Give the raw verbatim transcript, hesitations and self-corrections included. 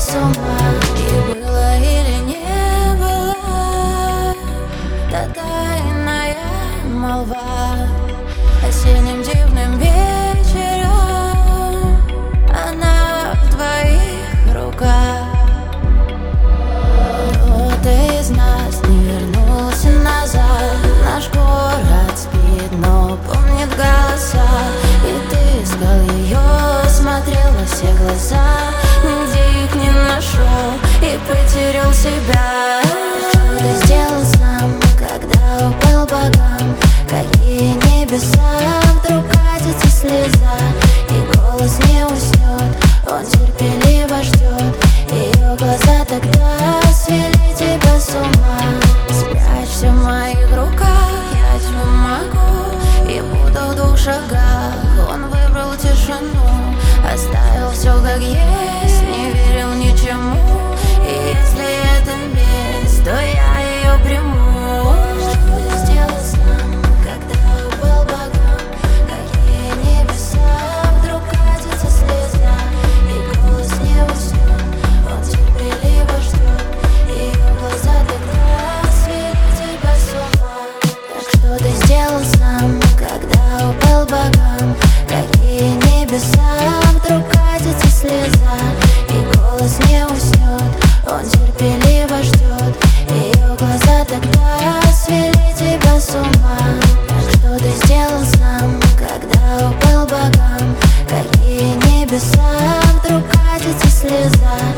с ума. И было или не было та тайная молва осенним дивным вечером. Она в твоих руках. Кто-то из нас не вернулся назад. Наш город спит, но помнит голоса. И ты искал ее, смотрел во все глаза, нигде их не нашел и потерял себя. Что ты сделал сам, когда упал богам? Какие небеса, вдруг катится слеза, и голос не уснет, он терпеливо ждет. Ее глаза тогда свели тебя с ума. Спрячься в моих руках, я тебе могу, и буду в двух шагах. Он выбрал тишину, оставил все как есть, не верил ничему. И если это месть, то я ее приму. Что ты сделал сам, когда упал богам? Какие небеса, вдруг катится слеза, и голос не уснет, он терпеливо ждет. Ее глаза тогда свели тебя с ума. Так что ты сделал сам, когда упал богам? Какие небеса, вдруг катится слеза, и голос не уснет, он терпеливо ждет. Ее глаза тогда свели тебя с ума. Так что ты сделал сам, когда упал богам? Какие небеса, вдруг катится слеза,